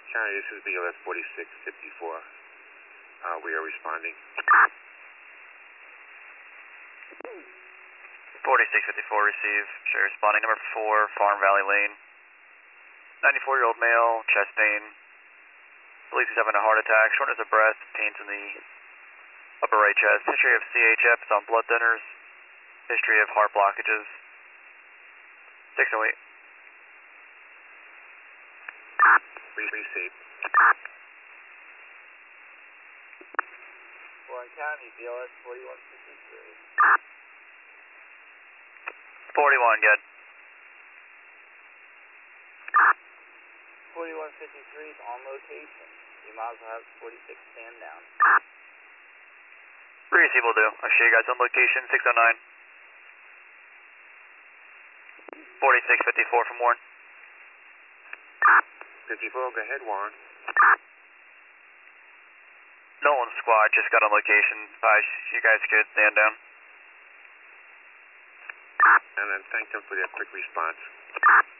County, this is BLS 4654. We are responding. 4654, receive. Share responding. Number 4, Farm Valley Lane. 94-year-old male, chest pain. Believes he's having a heart attack, shortness of breath, pains in the upper right chest. History of CHFs on blood thinners. History of heart blockages. 608. Receive. Warren County, BLS 4153. 41, good. 4153 is on location. You might as well have 46 stand down. Receive will do. I'll show you guys on location, 609. 4654 from Warren. 54, go ahead, Warren. Nolan squad just got on location. You guys could stand down. And then thank them for their quick response.